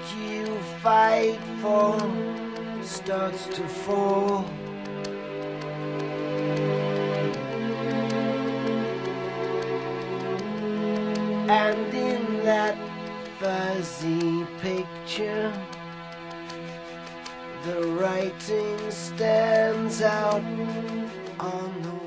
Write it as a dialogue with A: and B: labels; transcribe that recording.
A: you fight for starts to fall. And in that fuzzy picture, the writing stands out on the